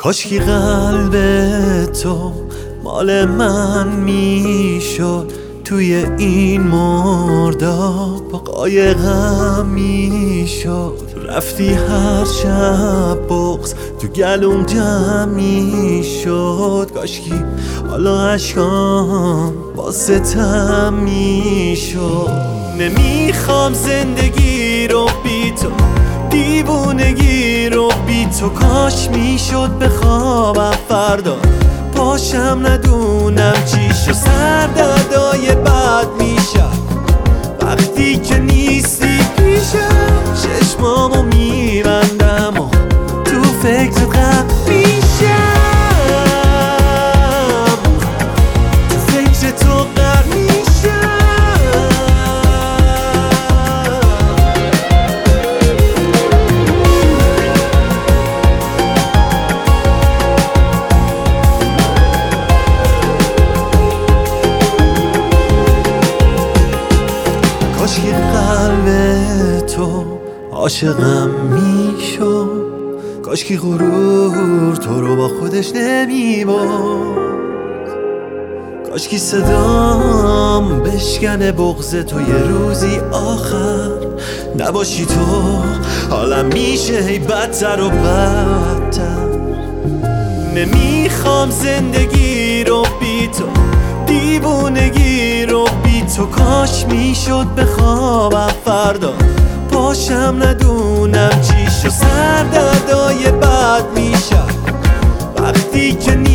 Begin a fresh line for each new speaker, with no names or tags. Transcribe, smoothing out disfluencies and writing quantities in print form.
کاشکی قلب تو مال من میشد، توی این مرداب با قایقم میشد. رفتی هر شب بغض تو گلوم جمع میشد. کاشکی حالا عشقام با ستم میشد. نمیخوام زندگی رو بی تو، دیوونگی رو بی تو. کاش میشد بخوابم فردا پاشم ندونم چی شد. سردردای بد میشم وقتی که نیستی پیشم. چشمامو میبندم و تو فکر غم میشم. تو فکر تو غم میشم. کاشکی قلب تو عاشقم میشد. کاشکی غرور تو رو با خودش نمیبرد. کاشکی صدام بشکنه بغض تو یه روزی آخر نباشی تو. حالم میشه هی بدتر و بدتر. نمیخوام زندگی رو بی تو، دیوونگی رو بی تو. کاش میشد بخوابم فردا پاشم ندونم چی شد. سردردای بد میشم وقتی که